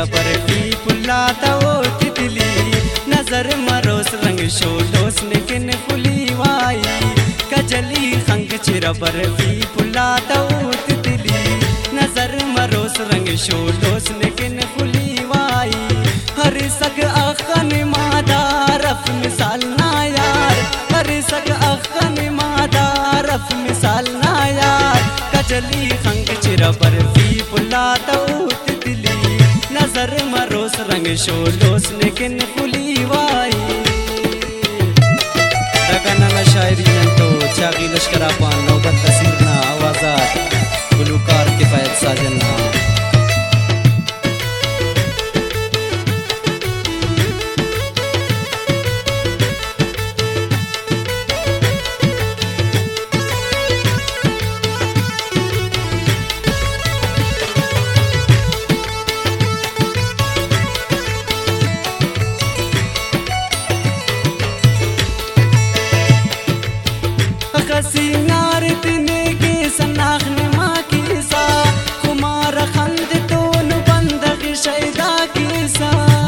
बर्फी पुल्ला तो तितली नजर मरोस रंग शोलोस निकिन फुली वाई कजली खंग चिरा बर्फी पुल्ला तो तितली नजर मरोस रंग शोलोस निकिन फुली वाई हर सग अखन मादा रफ मिसाल ना यार हर सग अखन मादा रफ मिसाल ना यार कजली खंग चिरा बर्फी पुल्ला तो तितली नजर मरोस रंग शोलोस निकिन फुली वाई दगना शायरी तो चागी लश्करा पान नौबत तसीरना आवाजात गुलूकार किफायत साजना सिंगार तिने के सनाखने माँ की सा कुमार खंद तोन बंदग शैदा की सा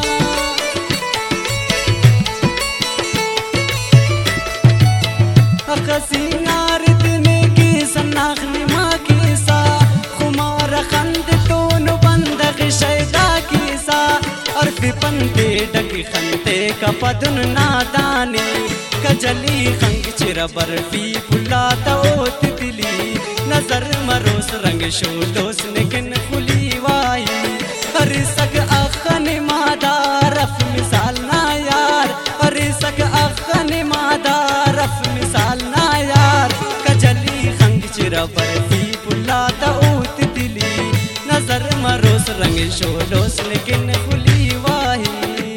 सिंगार तिने के सनाखने माँ की सा कुमार खंद तोन बंदग शैदा की सा और फिपंते डग खंते का पदन नादानी कजली खंग चिरा बर्फी पुल्ला तो तितली नजर मरोस रंग शोलोस निकिन फुली वाई हर सग अखन मादा रफ मिसाल ना यार हर सग अखन मादा रफ मिसाल ना यार कजली खंग चिरा बर्फी पुल्ला तो तितली नजर मरोस रंग शोलोस निकिन फुली वाई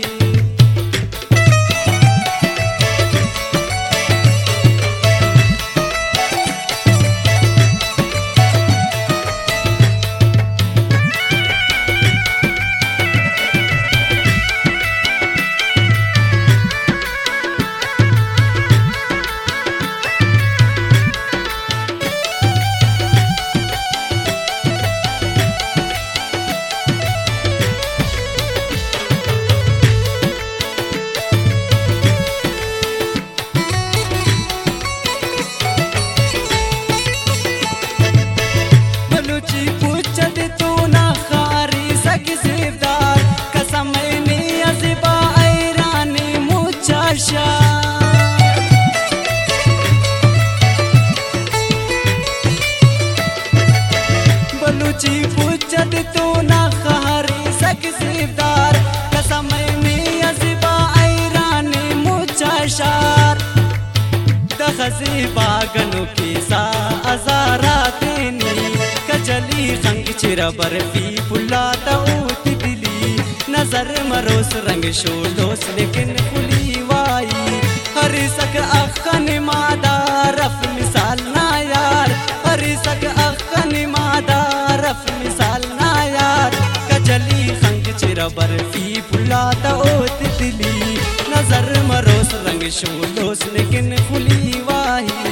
बलूची पुचद तो ना खारी सक सिवदार कसम में अज़बा ऐरानी मुचाशार दखज़ी बागनों की सा अज़ारा तेनी कजली खंग चिरा बर्फी पुल्ला तो तितली नजर मरोस रंग शोलोस लेकिन फुली वाई हर सक अखन मादा रफ मिसाल ना यार हर सक अखन मादा रफ मिसाल ना यार कजली खंग चिरा बर्फी पुल्ला तो तितली नजर मरोस रंग शोलोस लेकिन फुली वाही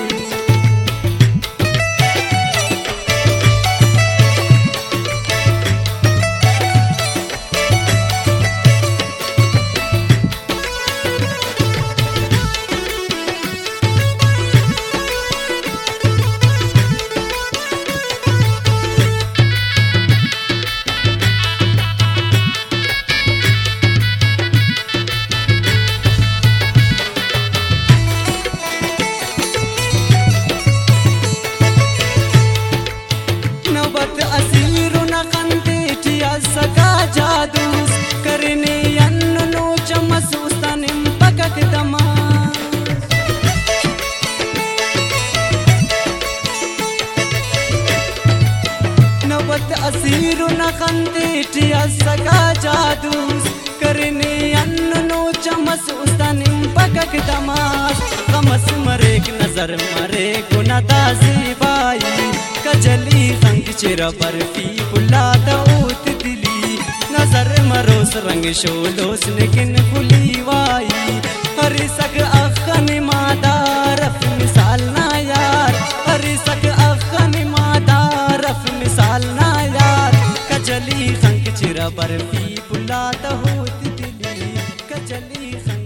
सका जादूस करने अन्नो चमसूस्तनिम पकक दमा नवत असीर न खंदेटिया सका जादूस करने अन्नो चमसूस्तनिम पकक दमास गमस मरेक नजर मरे गुना दासी बाई कजली खंग चिरा बर्फी पुल्ला तो नजर मरोस रंग शोलोस लेकिन फुली वाई हर सक अखन मादा रफ मिसाल ना यार हर सक अखन मादा रफ मिसाल ना यार कजली खंग चिरा बर्फी चली